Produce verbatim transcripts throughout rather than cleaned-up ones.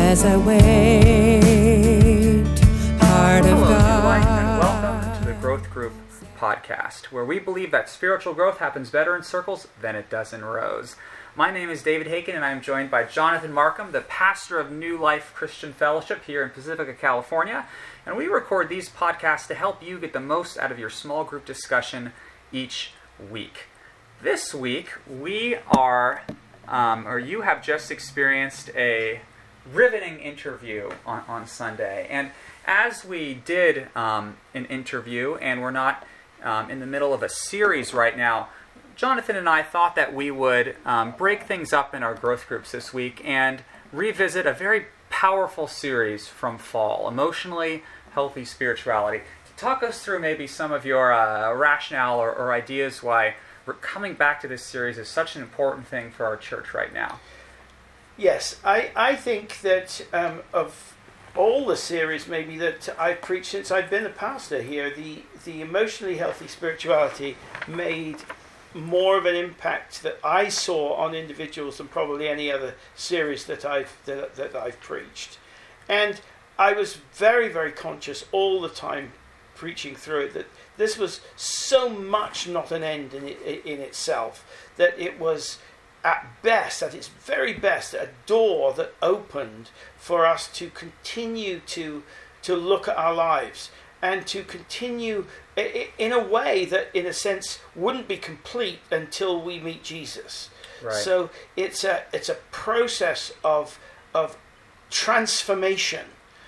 as I wait, heart of Hello, God. New Life, and welcome to the Growth Group podcast, where we believe that spiritual growth happens better in circles than it does in rows. My name is David Haken, and I am joined by Jonathan Markham, the pastor of New Life Christian Fellowship here in Pacifica, California. And we record these podcasts to help you get the most out of your small group discussion each week. This week, we are, um, or you have just experienced a riveting interview on, on Sunday. And as we did um, an interview, and we're not um, in the middle of a series right now, Jonathan and I thought that we would um, break things up in our growth groups this week and revisit a very powerful series from fall, Emotionally Healthy Spirituality. To talk us through maybe some of your uh, rationale or, or ideas why we're coming back to this series is such an important thing for our church right now. Yes, I, I think that um, of all the series maybe that I've preached since I've been a pastor here, the, the Emotionally Healthy Spirituality made more of an impact that I saw on individuals than probably any other series that I've that, that I've preached. And I was very, very conscious all the time preaching through it that this was so much not an end in, in itself, that it was at best, at its very best, a door that opened for us to continue to to look at our lives and to continue in a way that, in a sense, wouldn't be complete until we meet Jesus. Right. So it's a it's a process of of transformation,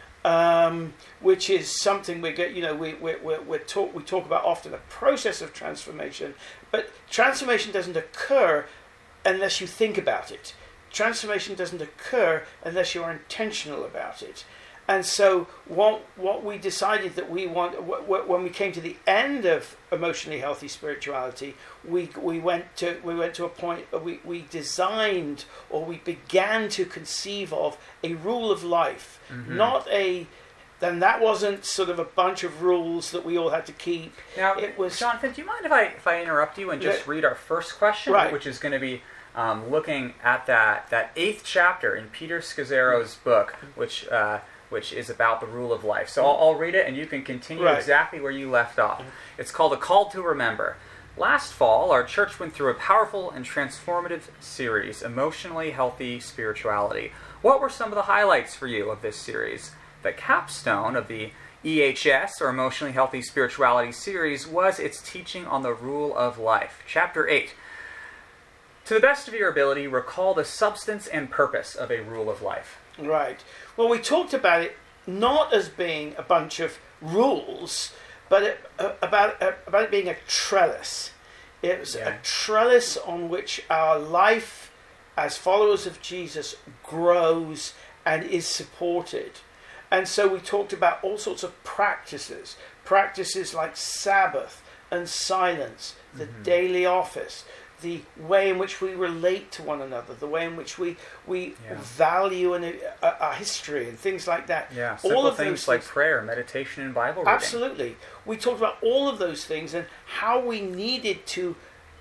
um, which is something we get. You know, we we we we talk we talk about often, a process of transformation. But transformation doesn't occur unless you think about it. Transformation doesn't occur unless you are intentional about it. And so what what we decided that we want, when we came to the end of Emotionally Healthy Spirituality, we we went to we went to a point where we, we designed or we began to conceive of a rule of life, mm-hmm. not a. Then that wasn't sort of a bunch of rules that we all had to keep. Now, it was. Jonathan, do you mind if I if I interrupt you and just yeah. read our first question, right. which is going to be um, looking at that that eighth chapter in Peter Scazzero's book, which. Uh, which is about the rule of life. So I'll, I'll read it, and you can continue right. exactly where you left off. It's called A Call to Remember. Last fall, our church went through a powerful and transformative series, Emotionally Healthy Spirituality. What were some of the highlights for you of this series? The capstone of the E H S, or Emotionally Healthy Spirituality series, was its teaching on the rule of life. Chapter eight. To the best of your ability, recall the substance and purpose of a rule of life. Right. Well, we talked about it not as being a bunch of rules, but it, uh, about uh, about it being a trellis. It was yeah. a trellis on which our life as followers of Jesus grows and is supported. And so we talked about all sorts of practices, practices like Sabbath and silence, the mm-hmm. daily office, the way in which we relate to one another, the way in which we we yeah. value an, uh, our history and things like that. Yeah, simple all of things those like things, prayer, meditation, and Bible reading. Absolutely. We talked about all of those things and how we needed to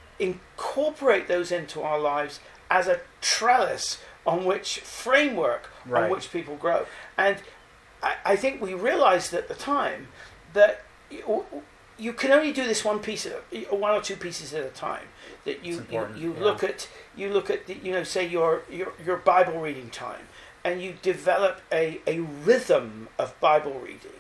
incorporate those into our lives as a trellis on which framework right. on which people grow. And I, I think we realized at the time that you, you can only do this one piece, of, one or two pieces at a time. That you you, you yeah. look at you look at the, you know say your, your your Bible reading time, and you develop a, a rhythm of Bible reading,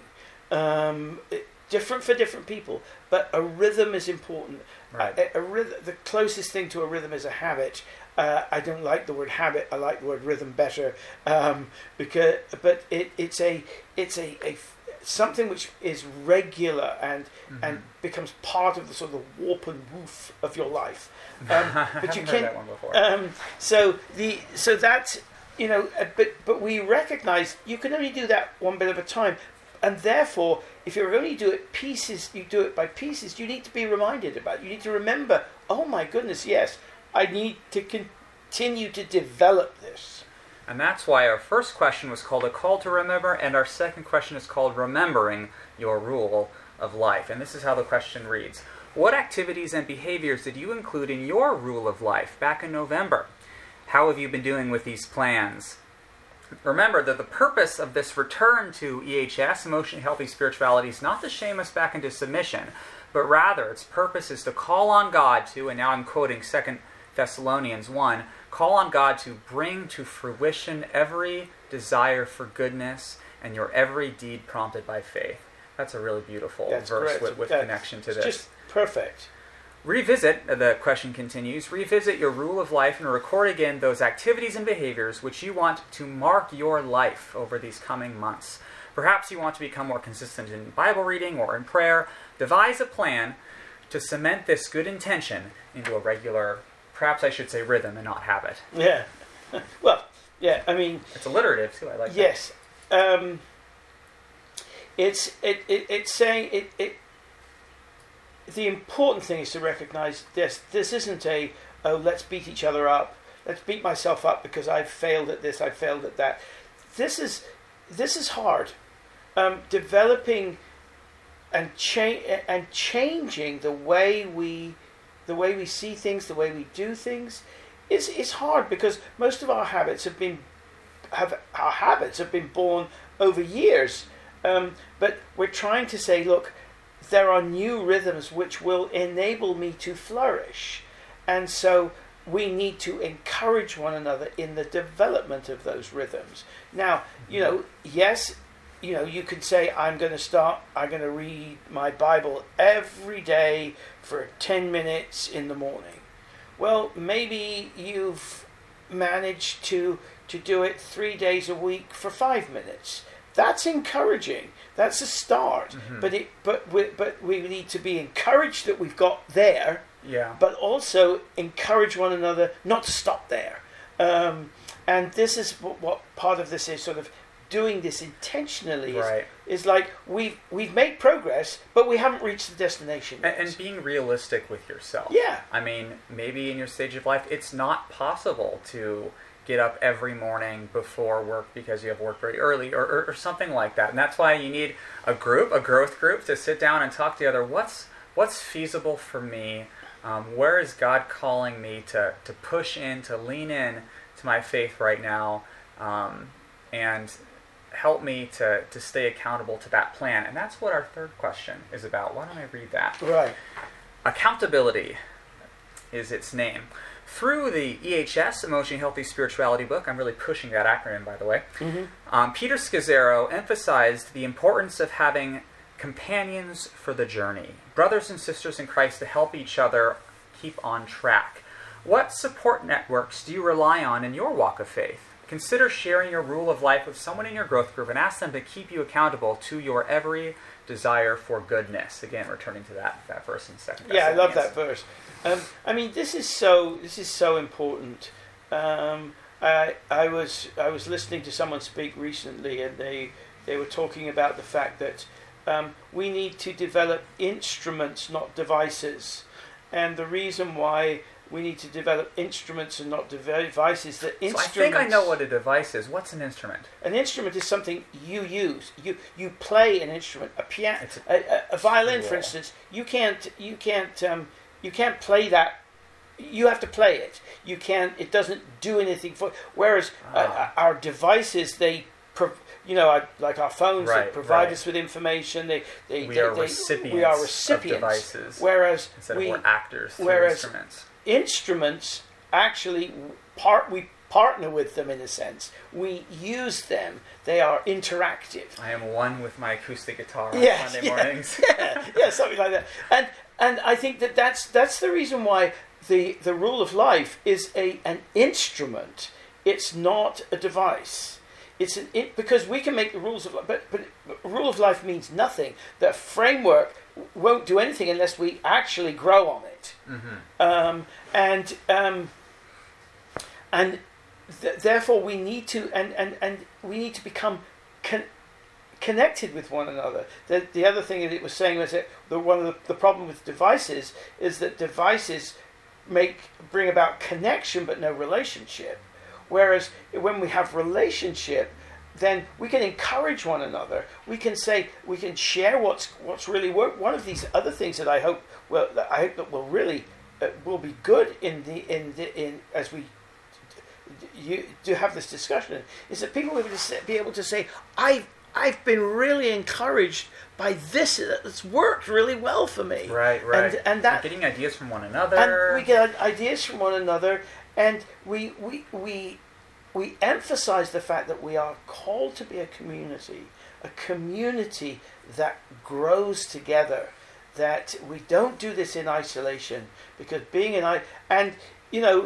um, it, different for different people, but a rhythm is important. Right. A, a rhythm, the closest thing to a rhythm is a habit. Uh, I don't like the word habit. I like the word rhythm better, um, because but it, it's a it's a, a something which is regular and mm-hmm. and becomes part of the sort of warp and woof of your life. Um, but you can. Um, so the so that you know, uh, but but we recognise you can only do that one bit at a time, and therefore, if you're going to do it pieces, you do it by pieces. You need to be reminded about it. You need to remember. Oh my goodness, yes, I need to continue to develop this. And that's why our first question was called A Call to Remember, and our second question is called Remembering Your Rule of Life. And this is how the question reads. What activities and behaviors did you include in your rule of life back in November? How have you been doing with these plans? remember that the purpose of this return to E H S, Emotionally Healthy Spirituality, is not to shame us back into submission, but rather its purpose is to call on God to, and now I'm quoting Second Thessalonians one, call on God to bring to fruition every desire for goodness and your every deed prompted by faith. That's a really beautiful That's verse correct. with, with That's connection to it's this. Just perfect. Revisit, the question continues, revisit your rule of life and record again those activities and behaviors which you want to mark your life over these coming months. Perhaps you want to become more consistent in Bible reading or in prayer. Devise a plan to cement this good intention into a regular, perhaps I should say rhythm and not habit. Yeah. Well, yeah, I mean... It's alliterative too, I like yes, that. Yes. Um, it's, it, it, it's saying... It, it, the important thing is to recognize this. This isn't a, oh, let's beat each other up. Let's beat myself up because I've failed at this, I've failed at that. This is this is hard. Um, developing and cha- and changing the way we the way we see things, the way we do things, is is hard because most of our habits have been have our habits have been born over years. Um, but we're trying to say, look, there are new rhythms which will enable me to flourish. And so we need to encourage one another in the development of those rhythms. Now, you know, yes, you know, you could say, I'm going to start, I'm going to read my Bible every day for ten minutes in the morning. Well, maybe you've managed to, to do it three days a week for five minutes. That's encouraging. That's a start. Mm-hmm. But it, but we, but we need to be encouraged that we've got there. Yeah. But also encourage one another not to stop there. Um, and this is what, what part of this is, sort of doing this intentionally. Right. Is, is like we've we've made progress, but we haven't reached the destination yet. And, and being realistic with yourself. Yeah. I mean, maybe in your stage of life, it's not possible to get up every morning before work because you have work very early or, or, or something like that. And that's why you need a group, a growth group, to sit down and talk together. What's what's feasible for me? Um, where is God calling me to, to push in, to lean in to my faith right now, um, and help me to, to stay accountable to that plan? And that's what our third question is about. Why don't I read that? Right. Accountability is its name. Through the E H S, Emotionally Healthy Spirituality book, I'm really pushing that acronym, by the way, mm-hmm. um, Peter Scazzero emphasized the importance of having companions for the journey, brothers and sisters in Christ to help each other keep on track. What support networks do you rely on in your walk of faith? Consider sharing your rule of life with someone in your growth group and ask them to keep you accountable to your every desire for goodness. Again, returning to that that verse in Second Thessalonians. Yeah, I love that verse. Um, I mean, this is so this is so important. Um, I I was I was listening to someone speak recently, and they they were talking about the fact that um, we need to develop instruments, not devices, and the reason why we need to develop instruments and not devices. That instruments. So I think I know what a device is. What's an instrument? An instrument is something you use. You you play an instrument. A piano, a, a, a violin, for instance. You can't you can't um, you can't play that. You have to play it. You can't. It doesn't do anything for. Whereas ah. uh, our devices, they. Pro- You know, like our phones, right, they provide right. us with information. They, they, we, they, are they, recipients we are recipients of devices, whereas instead we, of we're actors through whereas instruments. Instruments actually part we partner with them in a sense. We use them. They are interactive. I am one with my acoustic guitar on yes, Sunday yeah, mornings. yeah, yeah, something like that. And and I think that that's that's the reason why the the rule of life is a an instrument. It's not a device. It's an, it, because we can make the rules of life, but, but rule of life means nothing. The framework won't do anything unless we actually grow on it. Mm-hmm. Um, and um, and th- therefore we need to and, and, and we need to become con- connected with one another. The the other thing that it was saying was that the one of the, the problem with devices is that devices make bring about connection but no relationship. Whereas when we have relationship, then we can encourage one another. We can say, we can share what's what's really worked. One of these other things that I hope well, I hope that will really uh, will be good in the in the in as we you to have this discussion is that people will be able to say, I've I've been really encouraged by this. It's worked really well for me. Right, right. And, and that We're getting ideas from one another. and we get ideas from one another, and we we we we emphasize the fact that we are called to be a community, a community that grows together. That we don't do this in isolation, because being in I and you know.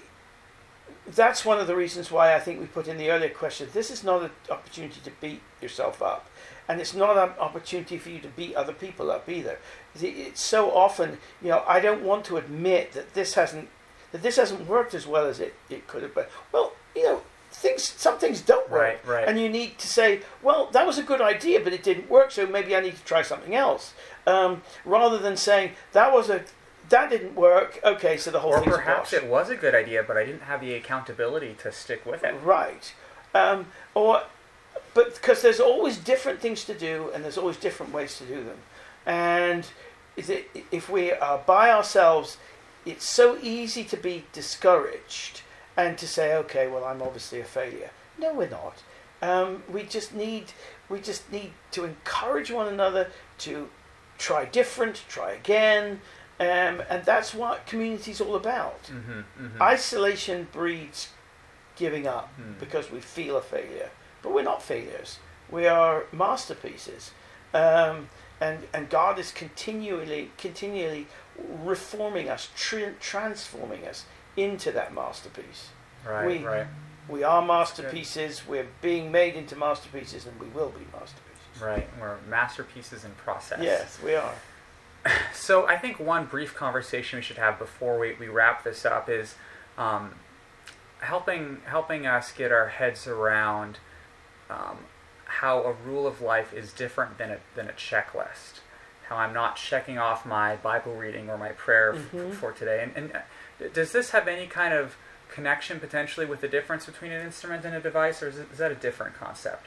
That's one of the reasons why I think we put in the earlier question, this is not an opportunity to beat yourself up. And it's not an opportunity for you to beat other people up either. It's so often, you know, I don't want to admit that this hasn't that this hasn't worked as well as it, it could have. But, well, you know, things some things don't work. Right, right. And you need to say, well, that was a good idea, but it didn't work, so maybe I need to try something else. Um, rather than saying, that was a... That didn't work. Okay, so the whole or thing's perhaps lost. it was a good idea, but I didn't have the accountability to stick with it. Right. Um, or, but because there's always different things to do, and there's always different ways to do them. And is it, if we are by ourselves, it's so easy to be discouraged and to say, okay, well, I'm obviously a failure. No, we're not. Um, we just need we just need to encourage one another to try different, try again. Um, and that's what community's all about. Mm-hmm, mm-hmm. Isolation breeds giving up Mm. because we feel a failure. But we're not failures. We are masterpieces. Um, and, and God is continually continually reforming us, tra- transforming us into that masterpiece. Right, we, right. We are masterpieces. We're being made into masterpieces, and we will be masterpieces. Right, we're masterpieces in process. Yes, we are. So I think one brief conversation we should have before we, we wrap this up is um, helping helping us get our heads around um, how a rule of life is different than a, than a checklist. How I'm not checking off my Bible reading or my prayer Mm-hmm. f- for today. And, and uh, does this have any kind of connection potentially with the difference between an instrument and a device, or is, it, is that a different concept?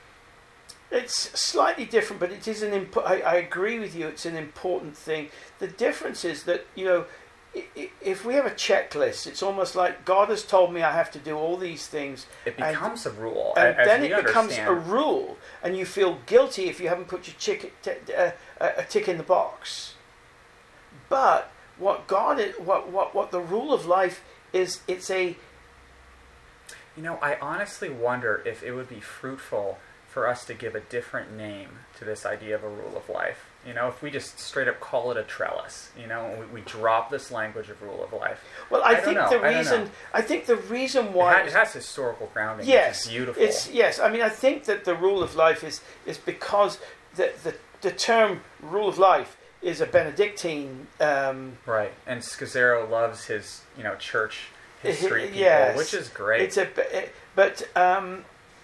It's slightly different, but it is an imp- I, I agree with you, it's an important thing. The difference is that, you know, i- if we have a checklist, it's almost like God has told me I have to do all these things. It becomes a rule, And, and as then we it becomes understand. a rule, and you feel guilty if you haven't put your chick, t- uh, a tick in the box. But what God is, what, what, what the rule of life is, it's a... You know, I honestly wonder if it would be fruitful for us to give a different name to this idea of a rule of life. You know, if we just straight up call it a trellis, you know, and we, we drop this language of rule of life. Well, I, I don't think know. the I don't reason know. I think the reason It, why ha- it has historical grounding, yes, which is beautiful. It's yes. I mean, I think that the rule of life is is because the the, the term rule of life is a Benedictine. Um, right, and Scazzero loves his, you know, church history people, yes, which is great. It's a but um,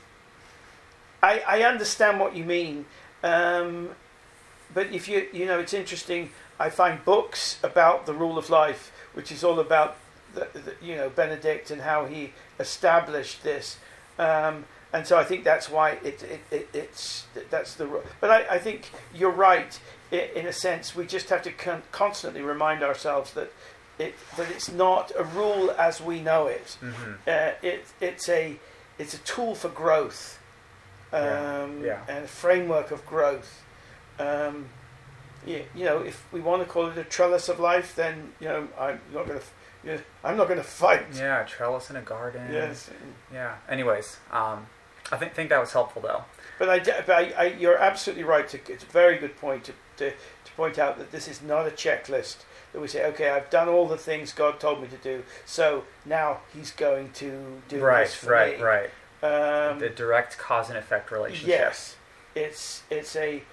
I I understand what you mean. Um, but if you you know, it's interesting. I find books about the rule of life, which is all about the, the, you know, Benedict and how he established this. Um, and so I think that's why it, it, it it's that's the. But I, I think you're right in a sense. We just have to con- constantly remind ourselves that it that it's not a rule as we know it. Mm-hmm. Uh, it it's a it's a tool for growth, um, Yeah. Yeah. and a framework of growth. Um, you, you know, if we want to call it a trellis of life, then you know I'm not going to. You know, I'm not going to fight. Yeah, a trellis in a garden. Yes. Yeah. Anyways, um, I think think that was helpful though. But I, but I, I you're absolutely right. To, it's a very good point to, to to point out that this is not a checklist. That we say, okay, I've done all the things God told me to do, so now He's going to do Right, this for right, me. right. Um, The direct cause and effect relationship. Yes, it's it's a,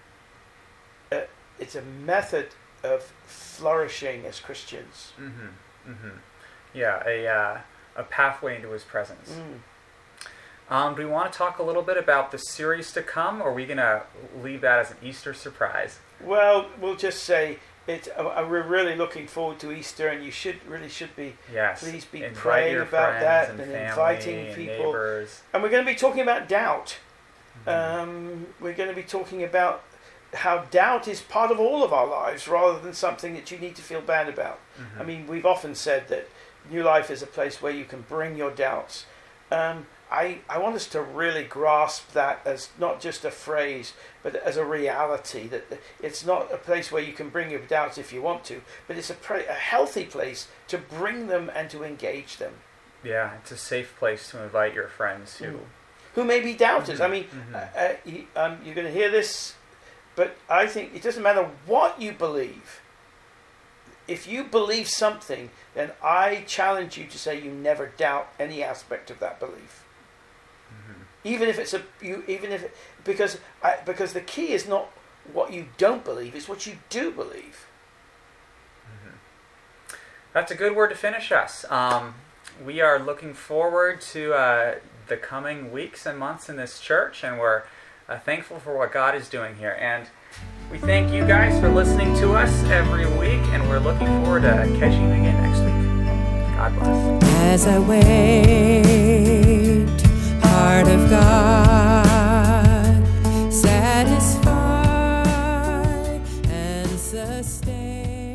a it's a method of flourishing as Christians. Mm-hmm. Mm-hmm. Yeah, a uh, a pathway into His presence. Mm. Um, do we want to talk a little bit about the series to come, or are we going to leave that as an Easter surprise? Well, we'll just say it. Uh, we're really looking forward to Easter, and you should really should be. Yes. Please be Invite praying your about friends that and, and family inviting and people. neighbors. And we're going to be talking about doubt. Mhm. Um, we're going to be talking about how doubt is part of all of our lives rather than something that you need to feel bad about. Mm-hmm. I mean, we've often said that New Life is a place where you can bring your doubts. Um, I, I want us to really grasp that as not just a phrase, but as a reality, that it's not a place where you can bring your doubts if you want to, but it's a, pra- a healthy place to bring them and to engage them. Yeah, it's a safe place to invite your friends who... Mm. Who may be doubters. Mm-hmm. I mean, mm-hmm. uh, you, um, you're going to hear this, but I think it doesn't matter what you believe. If you believe something, then I challenge you to say you never doubt any aspect of that belief. Mm-hmm. Even if it's a you, even if because I, because the key is not what you don't believe; it's what you do believe. Mm-hmm. That's a good word to finish us. Um, we are looking forward to uh, the coming weeks and months in this church, and we're uh, thankful for what God is doing here. And we thank you guys for listening to us every week, and we're looking forward to catching you again next week. God bless. As I wait, heart of God, satisfy and sustain.